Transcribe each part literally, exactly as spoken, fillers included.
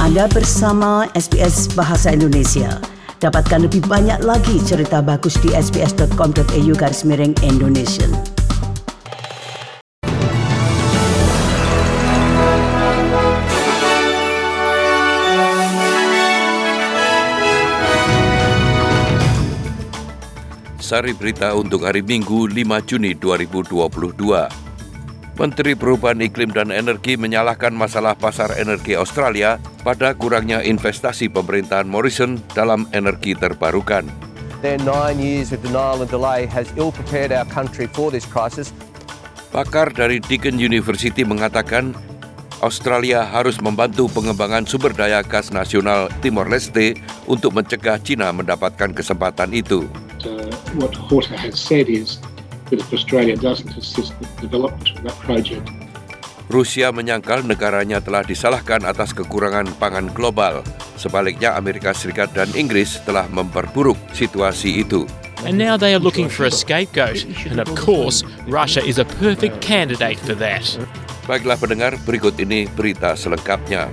Anda bersama S B S Bahasa Indonesia. Dapatkan lebih banyak lagi cerita bagus di sbs.com.au garis miring Indonesia. Sari berita untuk hari Minggu lima Juni dua ribu dua puluh dua. Menteri Perubahan Iklim dan Energi menyalahkan masalah pasar energi Australia pada kurangnya investasi pemerintahan Morrison dalam energi terbarukan. Their nine years of denial and delay has ill-prepared our country for this crisis. Pakar dari Deakin University mengatakan Australia harus membantu pengembangan sumber daya gas nasional Timor Leste untuk mencegah China mendapatkan kesempatan itu. Uh, what Horta has said is that if Australia doesn't assist the development of that project. Rusia menyangkal negaranya telah disalahkan atas kekurangan pangan global. Sebaliknya Amerika Serikat dan Inggris telah memperburuk situasi itu. And now they are looking for a scapegoat. And of course, Russia is a perfect candidate for that. Baiklah pendengar, berikut ini berita selengkapnya.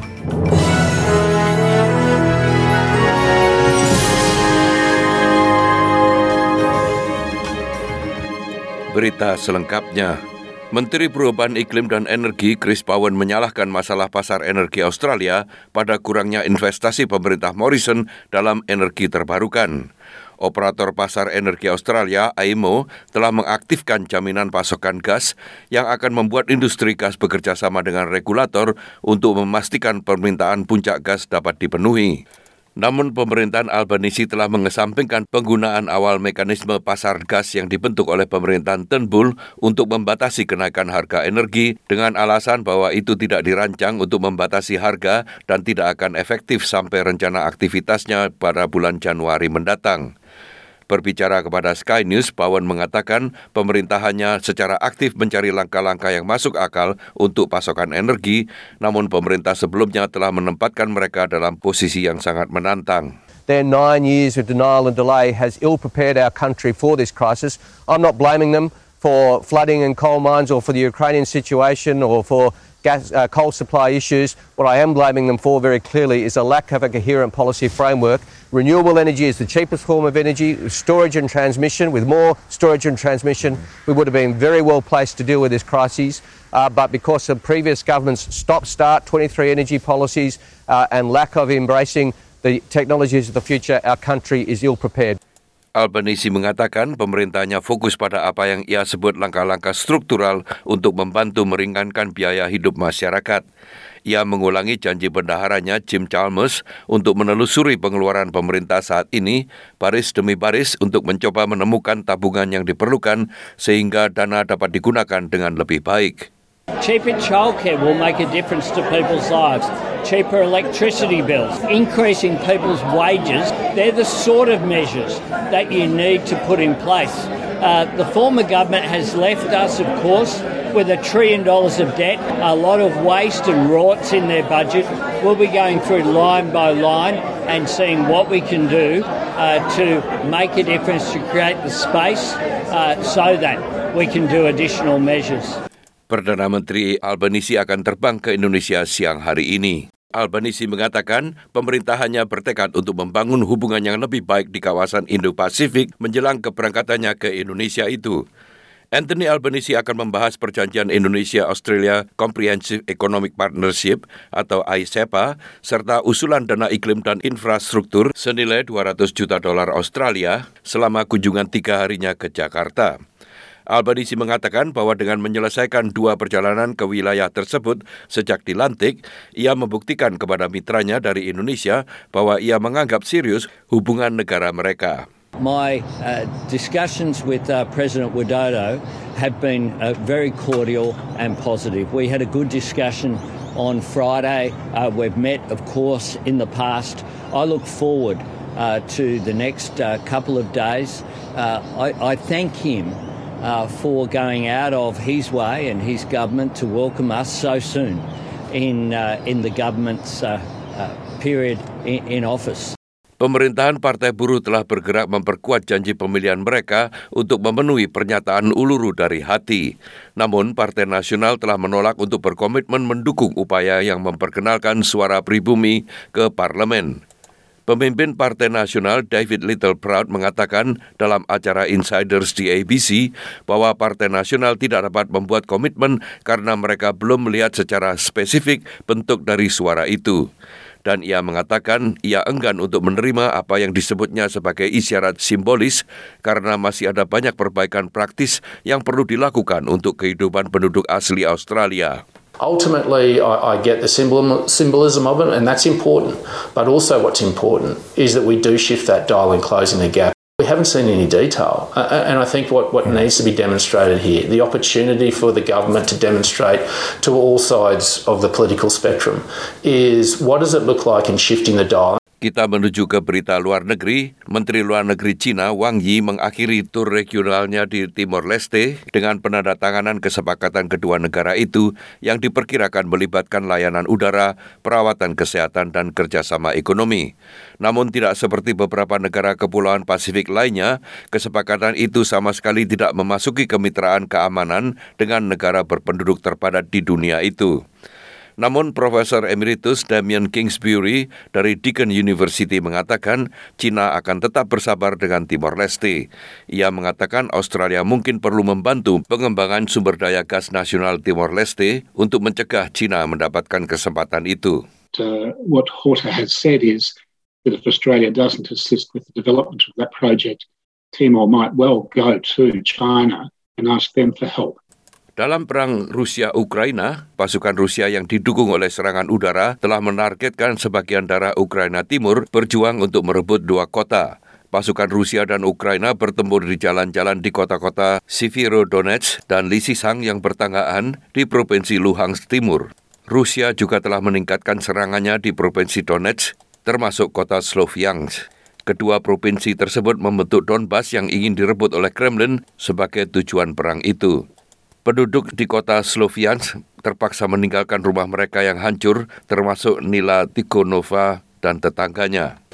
Berita selengkapnya. Menteri Perubahan Iklim dan Energi Chris Bowen menyalahkan masalah pasar energi Australia pada kurangnya investasi pemerintah Morrison dalam energi terbarukan. Operator Pasar Energi Australia, A E M O, telah mengaktifkan jaminan pasokan gas yang akan membuat industri gas bekerja sama dengan regulator untuk memastikan permintaan puncak gas dapat dipenuhi. Namun pemerintahan Albanese telah mengesampingkan penggunaan awal mekanisme pasar gas yang dibentuk oleh pemerintahan Turnbull untuk membatasi kenaikan harga energi dengan alasan bahwa itu tidak dirancang untuk membatasi harga dan tidak akan efektif sampai rencana aktivitasnya pada bulan Januari mendatang. Berbicara kepada Sky News, Bowen mengatakan pemerintahannya secara aktif mencari langkah-langkah yang masuk akal untuk pasokan energi, namun pemerintah sebelumnya telah menempatkan mereka dalam posisi yang sangat menantang. Their nine years of denial and delay has ill-prepared our country for this crisis. I'm not blaming them for flooding in coal mines or for the Ukrainian situation or for gas, uh, coal supply issues. What I am blaming them for very clearly is a lack of a coherent policy framework. Renewable energy is the cheapest form of energy. Storage and transmission, with more storage and transmission, we would have been very well placed to deal with this crisis. Uh, but because of previous governments' stop-start twenty-three energy policies uh, and lack of embracing the technologies of the future, our country is ill-prepared. Albanese mengatakan pemerintahnya fokus pada apa yang ia sebut langkah-langkah struktural untuk membantu meringankan biaya hidup masyarakat. Ia mengulangi janji bendaharanya Jim Chalmers untuk menelusuri pengeluaran pemerintah saat ini baris demi baris untuk mencoba menemukan tabungan yang diperlukan sehingga dana dapat digunakan dengan lebih baik. Cheaper childcare will make a difference to people's lives. Cheaper electricity bills, increasing people's wages, they're the sort of measures that you need to put in place. Uh, the former government has left us, of course, with a trillion dollars of debt, a lot of waste and rorts in their budget. We'll be going through line by line and seeing what we can do uh, to make a difference, to create the space uh, so that we can do additional measures. Perdana Menteri Albanese akan terbang ke Indonesia siang hari ini. Albanese mengatakan pemerintahannya bertekad untuk membangun hubungan yang lebih baik di kawasan Indo-Pasifik menjelang keberangkatannya ke Indonesia itu. Anthony Albanese akan membahas perjanjian Indonesia-Australia Comprehensive Economic Partnership atau I C E P A serta usulan dana iklim dan infrastruktur senilai dua ratus juta dolar Australia selama kunjungan tiga harinya ke Jakarta. Albanese mengatakan bahwa dengan menyelesaikan dua perjalanan ke wilayah tersebut sejak dilantik, ia membuktikan kepada mitranya dari Indonesia bahwa ia menganggap serius hubungan negara mereka. My uh, discussions with uh, President Widodo have been uh, very cordial and positive. We had a good discussion on Friday. Uh, we've met, of course, in the past. I look forward uh, to the next uh, couple of days. Uh, I, I thank him Uh, for going out of his way and his government to welcome us so soon in uh, in the government's uh, uh, period in, in office. Pemerintahan Partai Buruh telah bergerak memperkuat janji pemilihan mereka untuk memenuhi pernyataan Uluru dari hati. Namun, Partai Nasional telah menolak untuk berkomitmen mendukung upaya yang memperkenalkan suara pribumi ke parlemen. Pemimpin Partai Nasional David Littleproud mengatakan dalam acara Insiders di A B C bahwa Partai Nasional tidak dapat membuat komitmen karena mereka belum melihat secara spesifik bentuk dari suara itu. Dan ia mengatakan ia enggan untuk menerima apa yang disebutnya sebagai isyarat simbolis karena masih ada banyak perbaikan praktis yang perlu dilakukan untuk kehidupan penduduk asli Australia. Ultimately, I, I get the symbol, symbolism of it, and that's important. But also what's important is that we do shift that dial in closing the gap. We haven't seen any detail, uh, and I think what, what needs to be demonstrated here, the opportunity for the government to demonstrate to all sides of the political spectrum, is what does it look like in shifting the dial? Kita menuju ke berita luar negeri. Menteri Luar Negeri China Wang Yi mengakhiri tur regionalnya di Timor Leste dengan penandatanganan kesepakatan kedua negara itu yang diperkirakan melibatkan layanan udara, perawatan kesehatan dan kerjasama ekonomi. Namun tidak seperti beberapa negara kepulauan Pasifik lainnya, kesepakatan itu sama sekali tidak memasuki kemitraan keamanan dengan negara berpenduduk terpadat di dunia itu. Namun Profesor Emeritus Damien Kingsbury dari Deakin University mengatakan China akan tetap bersabar dengan Timor Leste. Ia mengatakan Australia mungkin perlu membantu pengembangan sumber daya gas nasional Timor Leste untuk mencegah China mendapatkan kesempatan itu. Uh, what Horta has said is that if Australia doesn't assist with the development of that project, Timor might well go to China and ask them for help. Dalam perang Rusia-Ukraina, pasukan Rusia yang didukung oleh serangan udara telah menargetkan sebagian daerah Ukraina Timur berjuang untuk merebut dua kota. Pasukan Rusia dan Ukraina bertempur di jalan-jalan di kota-kota Severodonetsk dan Lysychansk yang bertanggaan di Provinsi Luhansk Timur. Rusia juga telah meningkatkan serangannya di Provinsi Donetsk, termasuk kota Sloviansk. Kedua provinsi tersebut membentuk Donbas yang ingin direbut oleh Kremlin sebagai tujuan perang itu. Penduduk di kota Sloviansk terpaksa meninggalkan rumah mereka yang hancur, termasuk Nila Tikhonova dan tetangganya.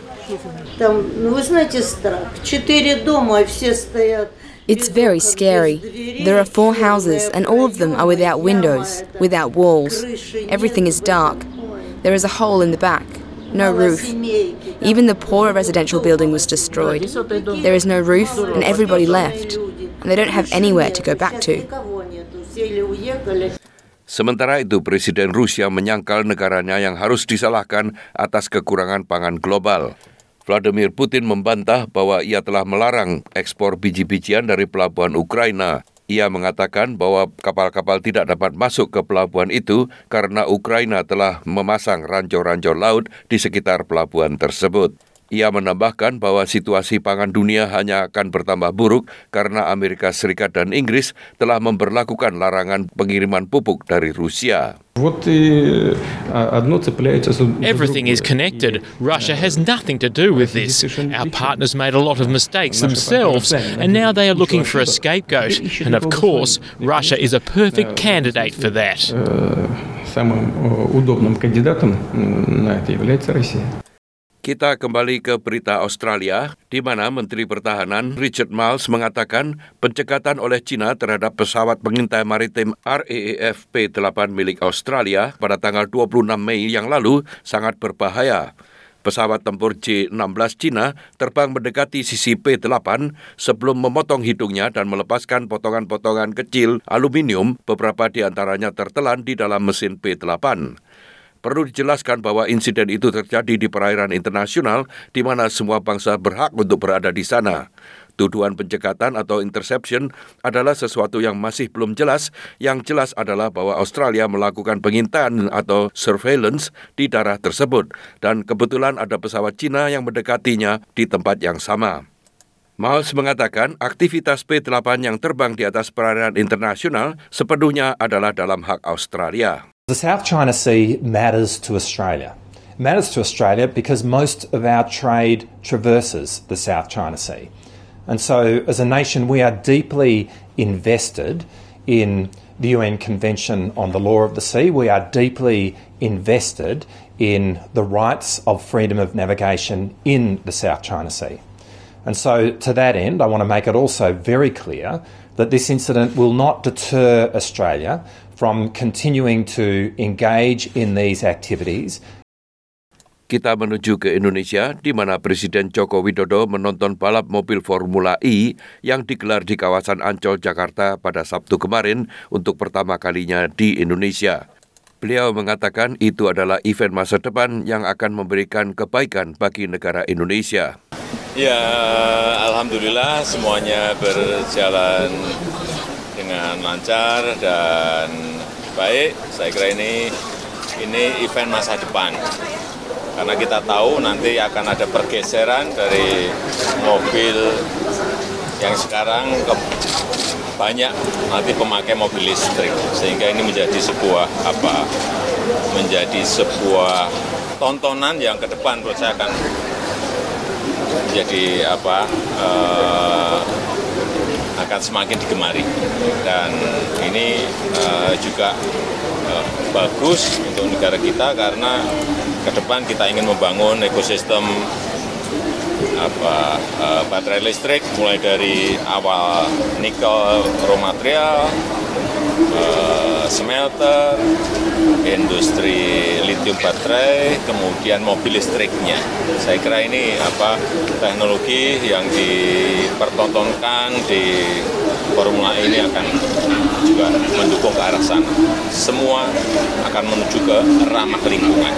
It's very scary. There are four houses and all of them are without windows, without walls. Everything is dark. There is a hole in the back, no roof. Even the poorer residential building was destroyed. There is no roof and everybody left, and they don't have anywhere to go back to. Sementara itu, Presiden Rusia menyangkal negaranya yang harus disalahkan atas kekurangan pangan global. Vladimir Putin membantah bahwa ia telah melarang ekspor biji-bijian dari pelabuhan Ukraina. Ia mengatakan bahwa kapal-kapal tidak dapat masuk ke pelabuhan itu karena Ukraina telah memasang ranjau-ranjau laut di sekitar pelabuhan tersebut. Ia menambahkan bahwa situasi pangan dunia hanya akan bertambah buruk karena Amerika Serikat dan Inggris telah memberlakukan larangan pengiriman pupuk dari Rusia. Everything is connected. Russia has nothing to do with this. Our partners made a lot of mistakes themselves, and now they are looking for a scapegoat. And of course, Russia is a perfect candidate for that. Самым удобным кандидатом на это является Россия. Kita kembali ke berita Australia, di mana Menteri Pertahanan Richard Marles mengatakan pencekatan oleh China terhadap pesawat pengintai maritim R A A F P delapan milik Australia pada tanggal dua puluh enam Mei yang lalu sangat berbahaya. Pesawat tempur J enam belas China terbang mendekati sisi P delapan sebelum memotong hidungnya dan melepaskan potongan-potongan kecil aluminium, beberapa di antaranya tertelan di dalam mesin P delapan. Perlu dijelaskan bahwa insiden itu terjadi di perairan internasional di mana semua bangsa berhak untuk berada di sana. Tuduhan pencekatan atau interception adalah sesuatu yang masih belum jelas. Yang jelas adalah bahwa Australia melakukan pengintaian atau surveillance di daerah tersebut dan kebetulan ada pesawat Cina yang mendekatinya di tempat yang sama. Marles mengatakan aktivitas P delapan yang terbang di atas perairan internasional sepenuhnya adalah dalam hak Australia. The South China Sea matters to Australia. It matters to Australia because most of our trade traverses the South China Sea. And so as a nation we are deeply invested in the U N Convention on the Law of the Sea. We are deeply invested in the rights of freedom of navigation in the South China Sea. And so to that end, I want to make it also very clear that this incident will not deter Australia from continuing to engage in these activities. Kita menuju ke Indonesia, di mana Presiden Joko Widodo menonton balap mobil Formula E yang digelar di kawasan Ancol, Jakarta pada Sabtu kemarin untuk pertama kalinya di Indonesia. Beliau mengatakan itu adalah event masa depan yang akan memberikan kebaikan bagi negara Indonesia. Ya, alhamdulillah semuanya berjalan dengan lancar dan baik. Saya kira ini ini event masa depan. Karena kita tahu nanti akan ada pergeseran dari mobil yang sekarang ke banyak nanti pemakai mobil listrik, sehingga ini menjadi sebuah apa menjadi sebuah tontonan yang ke depan menurut saya akan menjadi apa uh, akan semakin digemari, dan ini uh, juga uh, bagus untuk negara kita karena ke depan kita ingin membangun ekosistem apa uh, baterai listrik mulai dari awal nikel raw material, uh, smelter, industri lithium baterai, kemudian mobil listriknya. Saya kira ini apa teknologi yang dipertontonkan di Formula E ini akan juga mendukung ke arah sana. Semua akan menuju ke ramah lingkungan.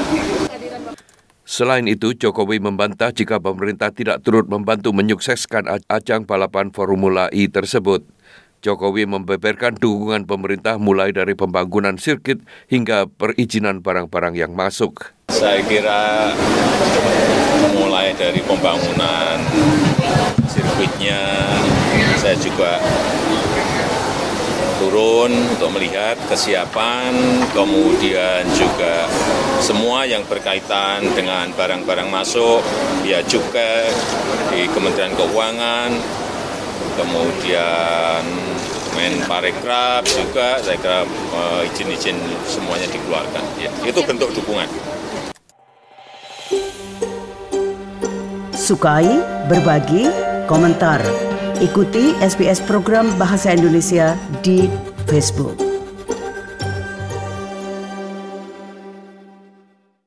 Selain itu, Jokowi membantah jika pemerintah tidak turut membantu menyukseskan ajang balapan Formula E tersebut. Jokowi membeberkan dukungan pemerintah mulai dari pembangunan sirkuit hingga perizinan barang-barang yang masuk. Saya kira mulai dari pembangunan sirkuitnya, saya juga turun untuk melihat kesiapan, kemudian juga semua yang berkaitan dengan barang-barang masuk, ya juga di Kementerian Keuangan, kemudian Menparekraf juga, saya kira uh, izin-izin semuanya dikeluarkan. Ya, itu bentuk dukungan. Sukai, berbagi, komentar. Ikuti S B S program Bahasa Indonesia di Facebook.